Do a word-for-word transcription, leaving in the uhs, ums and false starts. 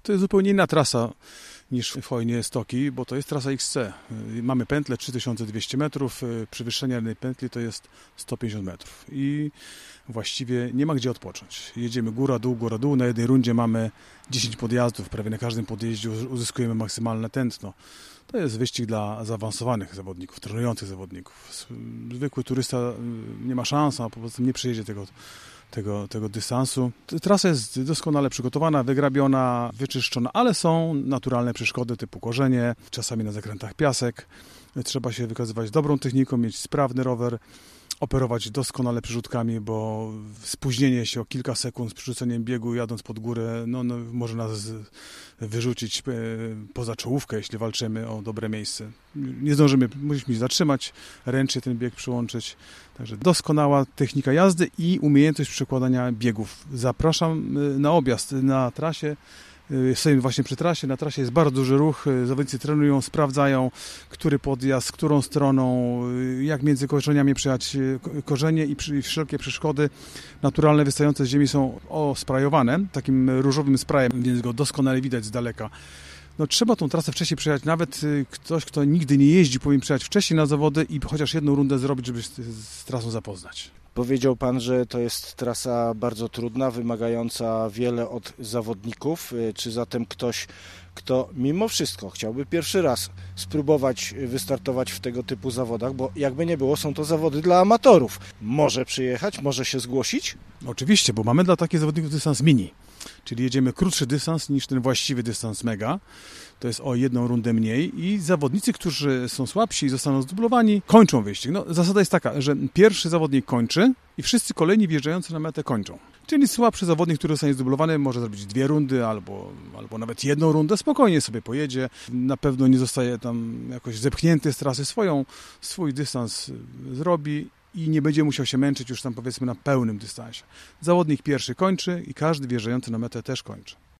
To jest zupełnie inna trasa niż w Chojnie Stoki, bo to jest trasa X C. Mamy pętlę trzy tysiące dwieście metrów, przewyższenie jednej pętli to jest sto pięćdziesiąt metrów i właściwie nie ma gdzie odpocząć. Jedziemy góra, dół, góra, dół. Na jednej rundzie mamy dziesięć podjazdów, prawie na każdym podjeździe uzyskujemy maksymalne tętno. To jest wyścig dla zaawansowanych zawodników, trenujących zawodników. Zwykły turysta nie ma szans, a po prostu nie przejedzie tego Tego, tego dystansu. Trasa jest doskonale przygotowana, wygrabiona, wyczyszczona, ale są naturalne przeszkody typu korzenie, czasami na zakrętach piasek. Trzeba się wykazywać dobrą techniką, mieć sprawny rower, operować doskonale przerzutkami, bo spóźnienie się o kilka sekund z przerzuceniem biegu jadąc pod górę no, no, może nas wyrzucić poza czołówkę, jeśli walczymy o dobre miejsce. Nie zdążymy, musimy się zatrzymać, ręcznie ten bieg przyłączyć. Także doskonała technika jazdy i umiejętność przekładania biegów. Zapraszam na objazd na trasie. Stoimy właśnie przy trasie. Na trasie jest bardzo duży ruch. Zawodnicy trenują, sprawdzają, który podjazd, którą stroną, jak między korzeniami przejechać korzenie i wszelkie przeszkody naturalne wystające z ziemi są osprajowane takim różowym sprayem, więc go doskonale widać z daleka. No, trzeba tą trasę wcześniej przejechać. Nawet ktoś, kto nigdy nie jeździ, powinien przejechać wcześniej na zawody i chociaż jedną rundę zrobić, żeby z trasą zapoznać. Powiedział Pan, że to jest trasa bardzo trudna, wymagająca wiele od zawodników. Czy zatem ktoś, kto mimo wszystko chciałby pierwszy raz spróbować wystartować w tego typu zawodach, bo jakby nie było, są to zawody dla amatorów, może przyjechać, może się zgłosić? Oczywiście, bo mamy dla takich zawodników dystans mini, czyli jedziemy krótszy dystans niż ten właściwy dystans mega. To jest o jedną rundę mniej i zawodnicy, którzy są słabsi i zostaną zdublowani, kończą wyścig. No, zasada jest taka, że pierwszy zawodnik kończy i wszyscy kolejni wjeżdżający na metę kończą. Czyli słabszy zawodnik, który zostanie zdublowany, może zrobić dwie rundy albo, albo nawet jedną rundę, spokojnie sobie pojedzie. Na pewno nie zostaje tam jakoś zepchnięty z trasy, swoją, swój dystans zrobi i nie będzie musiał się męczyć już tam powiedzmy na pełnym dystansie. Zawodnik pierwszy kończy i każdy wjeżdżający na metę też kończy.